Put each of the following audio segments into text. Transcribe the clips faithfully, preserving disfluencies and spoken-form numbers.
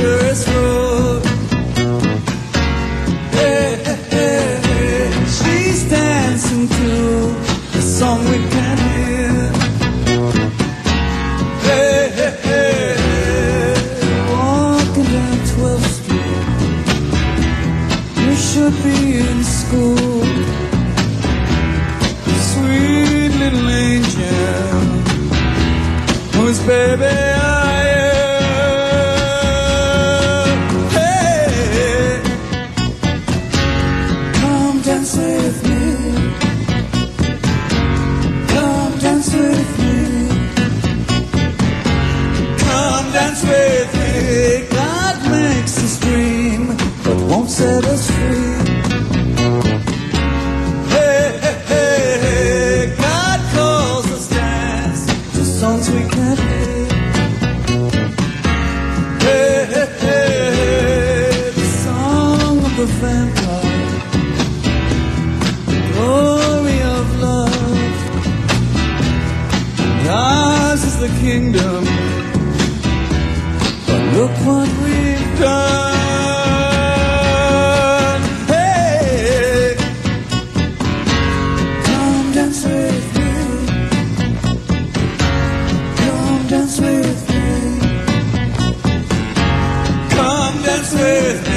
dangerous road. Hey, hey, hey, hey. She's dancing to the song we can hear. Hey, hey, hey, hey. Walking down twelfth street, you should be in school. Sweet little angel, whose baby I am. Hey, come dance with me. Come dance with me. Come dance with me. God makes us dream, but won't set us free. Songs we can't hear. Hey, hey, hey, the song of the vampire, the glory of love. Ours is the kingdom, but look what we've done. Hey, come dance with me. Dance with me. Come dance with me.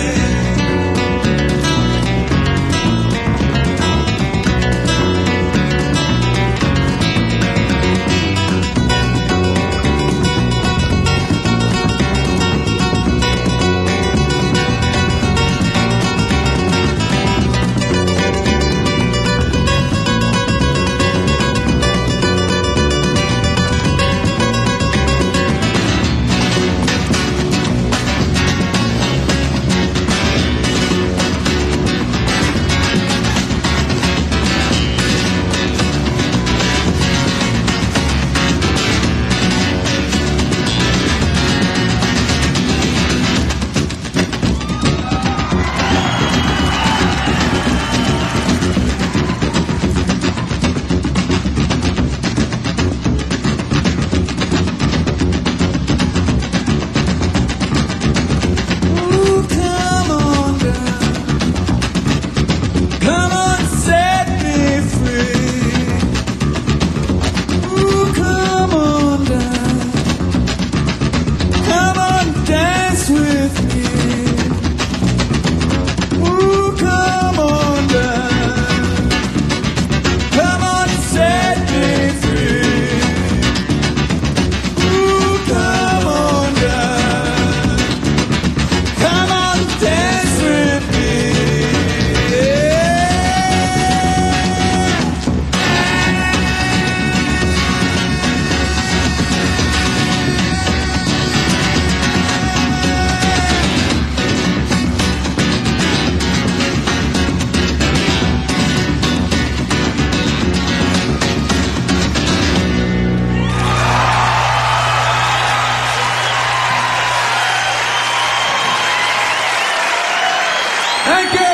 Thank you.